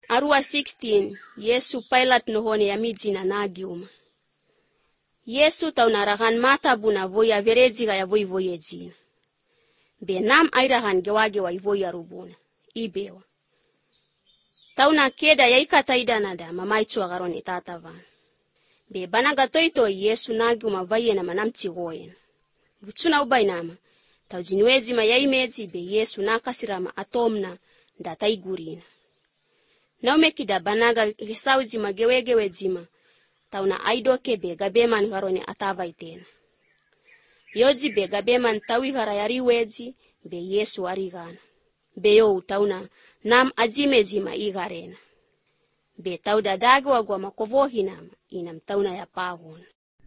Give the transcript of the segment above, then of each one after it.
Arua 16 Yesu Pilat nohone ya mijina nagiuma. Yesu taunarakan mata buna voya verejiga ya voyejina. Be nam airahan gewage wa ivoya rubuna. Ibewa. Tauna keda ya ikataidanada mamaichu agarone tatavan. Be banaga toito Yesu nagiuma vayena manamchi goyena. Vuchuna ubainama. Taujinwejima ya imeji be Yesu nakasirama atomna ndataigurina. Naumekida banaga gisaujima gewegewejima. Tauna aidoke be gabeman garone atavaitena. Yoji be gabeman tawi garayari weji be Yesu arigana. Be yo tauna nam ajimejima igarena. Be tauda dagwa gwa makovohinama inam tauna ya pavon.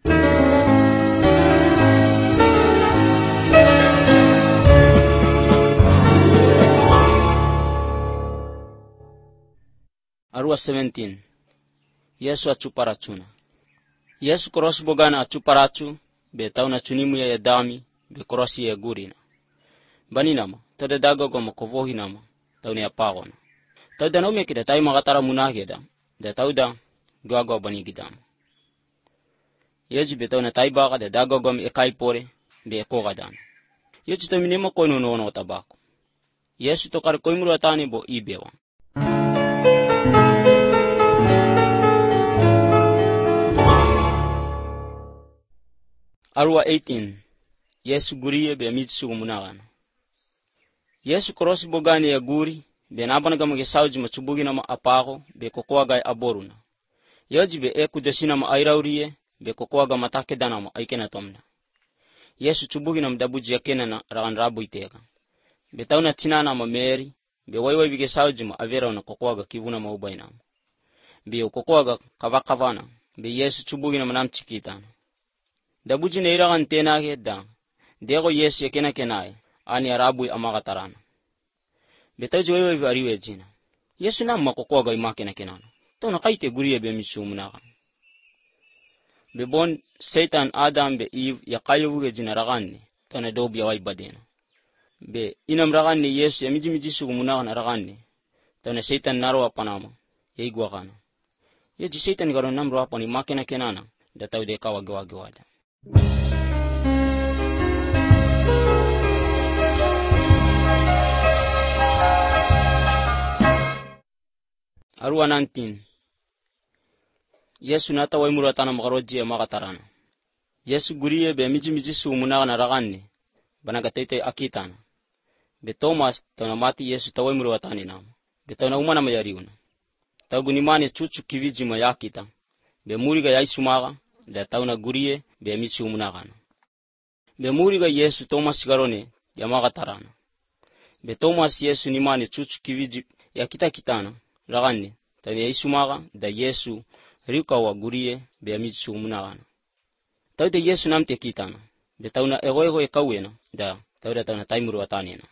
Arua 17 Yesu achuparachuna. Yesu korosi bogana achuparachu be tauna chunimu ya dami be korosi ya gurina. Baninama tada dagogo makovohinama tauna ya pagona. Tauda naume kida tai magatara munageda da tauda gwago banigidam. Yeji be tauna tai baga da dagogo ekai pore be ekogadan. Yeji taminema koino no tabako. Yesu tokar koimuru atani bo ibewa. Arua 18 Yesu guriye be mitsu munagana. Yesu korosi bogani ya guri be nabanaga magesauji machubugi na maapago be kokoaga aboruna. Yoji be ekudesina ma airauriye be kokoaga matake dana ma aikena tomna. Yesu chubugi na mdabuji yakena na ragan rabu iteka. Be tauna tinana ma meri be waiwai bigesauji ma avera na kokoaga kivuna ma ubaina. Be kokoaga kavakavana be Yesu chubugi na manamchikitana. Dabuji ne iragan tenage da dego Yesu yakena kenae ani arabu amagatarana. Betauji wewe ariwe jina. Yesu na makokoaga imakena kenana. Tona kaite guriye be misumunaga. Be bon Satan Adam be Eve yakayuge jina raganne. Tona dobi ya waibadena. Be inam raganne Yesu ya miji sugumunaga na raganne. Tona Satan narwa panama. Yeigwa kana. Yeji Satan garon namro apani makena kenana. Datau de kawagewagewada. Arua 19 Yesu nata waimuratana magaroji ya magatarana. Yesu guriye be miji sumunaga na raganne. Banaga tete akitana. Be Thomas tauna mati Yesu tawaimuratani nama. Be tauna umana mayariuna. Tagunimane chuchu kiviji mayakita. Be muriga yaisumaga. Da tauna guriye be mitsu munagana. Be muriga Yesu Thomas garone ya magatarana. Be Thomas Yesu nimane chuchu kiviji ya kitana raganne tani yaisumaga da Yesu rika wa guriye be mitsu munagana. Taude Yesu namte kitana. Be tauna ego ekawena da tauda tauna taimuru watanina.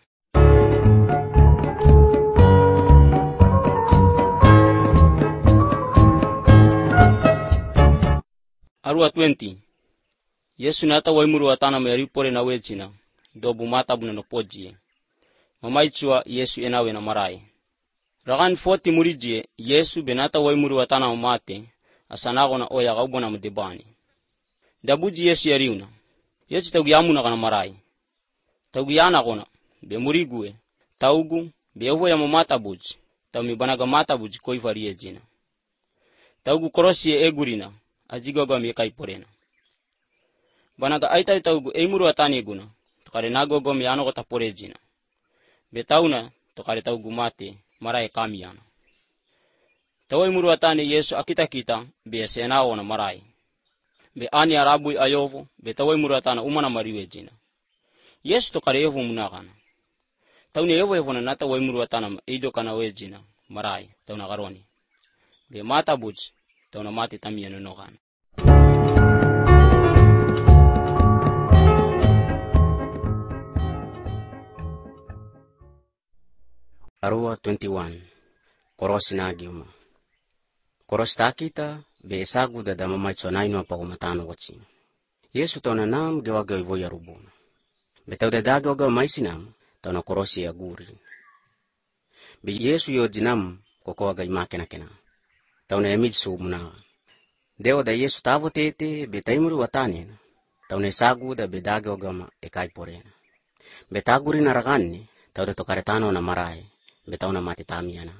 Arua 20 Yesu nata waimuru watana meripore na wejina dobu mata buna no pojie. Mamaichua Yesu enawe na marai. Ragan 40 murijie Yesu benata waimuru watana mate asanago na oya gaubona mdebani. Dabuji Yesu yariuna. Yesu taugiamuna kana marai. Taugiana gona be murigue taugu be ovo ya mamata buji. Taumi banaga mata buji koivarie jina. Taugu korosi egurina. Ajigogo mekai porena. Banaga aita taugu eimuru atani guna. Tokare nagogo miano kota porejina. Betauna tokare taugu mate marai kamiana. Tawa eimuru atani Yesu akita be senao na marai. Be ani arabu ayovo be tawa eimuru atana umana mariwe jina. Yesu tokare evo munagana. Tauni evo na nata waimuru atana eido kana wejina marai tauna garoni. Be mata buji. Tauna mati tamia nonogana. Arua 21 Korosi nagiuma. Korosi takita be esagu da damamaicho naino apagumatano wachina. Yesu tauna nam gewage ivoya rubuna. Betau da dagoga maisinam tauna korosi ya guri. Be Yesu yo dinam kokoaga imakena-kena. Tauna emitsu muna. Deo da Yesu tavo tete betaimuru watanina. Tauna sagu da bedage ogama ekai porena. Betaguri naragani tauda tokaretano na marai. Betauna mati tamiana.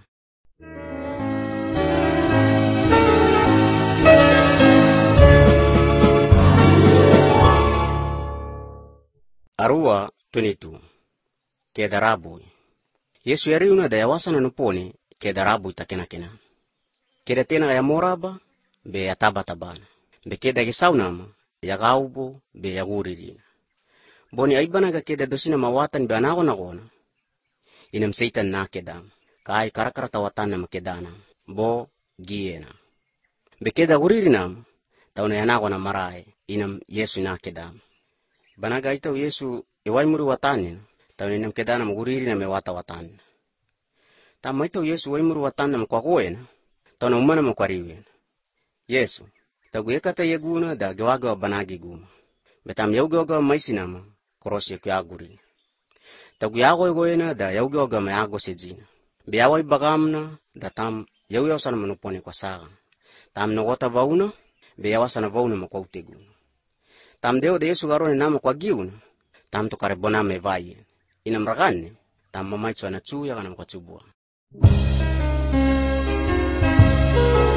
Arua 22. Kedarabu. Yesu yariuna da yawasana nupone kedarabu itakena-kena. Keda tena ya moraba be ya taba-tabana. Be keda gisaunama ya gaubo be ya guririna. Boni aibana ga keda dosina mawatan be anagona-gona. Inam seitan na kedam. Kai karakara tawatan na makedana. Bo giena. Be keda guririnam tauna yanagona marai. Inam Yesu na kedam. Banaga itau Yesu iwaimuru watanin. Tauna inam kedana maguririna me wata-watan. Tama itau Yesu waimuru watan na makwakoena. Tauna umana makwariwen. Yesu, tagu ekata yeguna da gewaga banagi guma. Betam yauga maisinama korosi kuyaguri. Tagu yagoena da yauga mayago sejina. Biyawai bagamna da tam yauyasana manupone kwa saga. Tam nogota vauna, biyawasana vauna makwautegu. Tam deo de Yesu garone nama kwa giuna, tam tukarebona mevaye. Inamragane, tam mamaitu anatsuya kana mkwatubua.